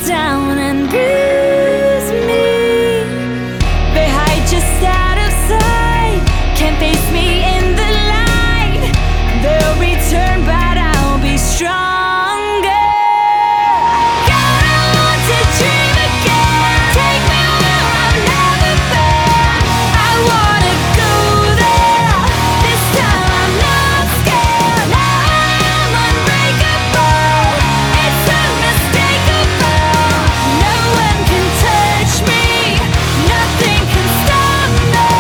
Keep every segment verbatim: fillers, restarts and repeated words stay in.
down and bruise me. They hide just out of sight, can't face me in the light. They'll return, but I'll be stronger. God, I want to dream again. Take me where I've never been. I wanna go there. This time I'm not scared. Now I am unbreakable. It's unmistakable. No one can touch me. Nothing can stop me.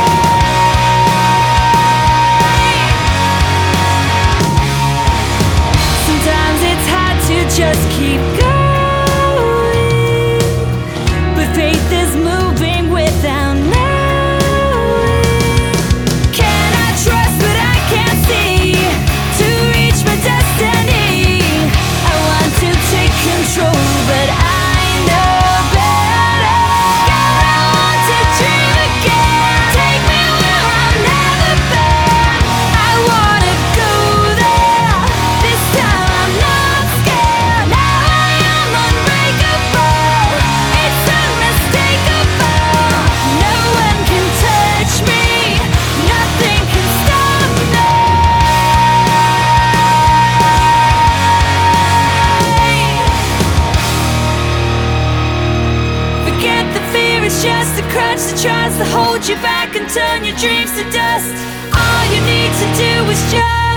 Sometimes it's hard to just keep going, but faith is moving without knowing. Can I trust what I can't see to reach my destiny? I want to take control, but I know better. God, I want to dream again. Take me where I've never been. I wanna go there. This time I'm not scared. Now I am unbreakable. It's unmistakable. No one can touch me. Nothing can stop me. Forget the fear, it's just a crutch that tries to hold you back and turn your dreams to dust. All you need to do is just